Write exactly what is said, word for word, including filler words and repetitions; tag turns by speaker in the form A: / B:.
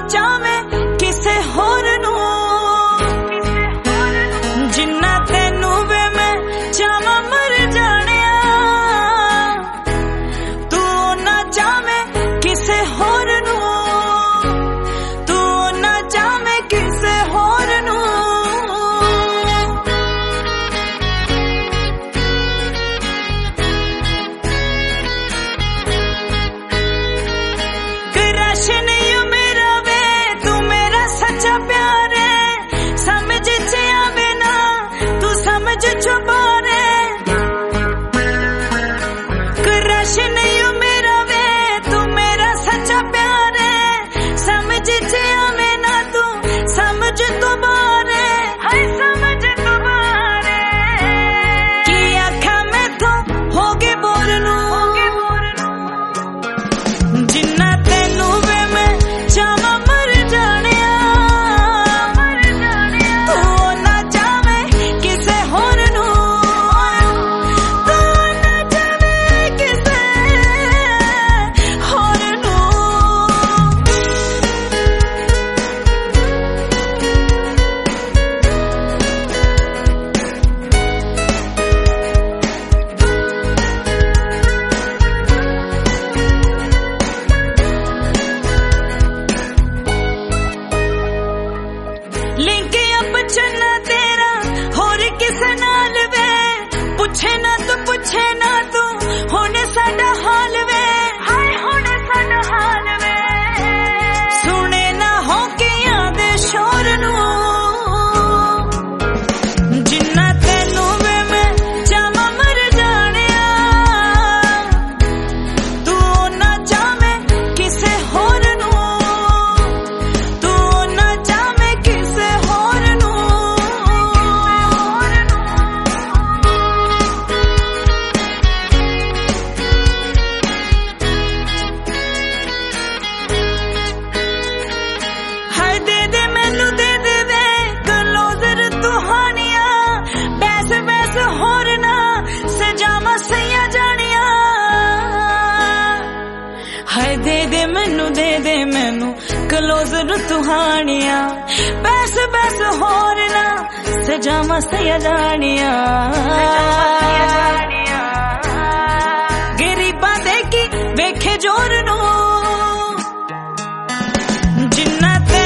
A: चावे किसे होर नू, जिन्ना तेनू वे मैं चावा मर जानिया, तू ना चावे किसे होर नू, तू ना चावे किसे होर नू। क्रश नहीं हो मेरा वे, तू मेरा सच्चा प्यार है, समझ च आवे ना तू समझ छुपा रे। क्रश नहीं हो मेरा वे, तू मेरा सच्चा प्यार है, समझ च आवे ना तू समझ तो बारे, हाय समझ तो बारे। की आखा मैं तो हो गए बोर नू, जिन्ना तेनू वे मैं चावा मर जानिया, तू ना चावे किसे होर नू, तू ना चावे किसे होर नू। लिंक अप चन्ना तेरा होर किसे नाल वे, पुछे ना तू पुछे ना तू होने साडा हाल वे, हाय होने साडा हाल वे। सुने ना हो के याद शोर नू, जिन्ना तेनू वे मैं चावा मर जानिया, तू ना चावे किसे होर नू, तू ना चावे किसे होर नू। हाय दे दे मैनू दे दे वे क्लोजर तुहानिया, बैस बैस होर ना सजावा सैया जानिया। हाय दे दे मैनू दे दे मैनू क्लोजर तुहानिया, बैस बैस होर ना सजावा सैया जानिया। गरीबा दे की वेखे जोर नू, जिन्ना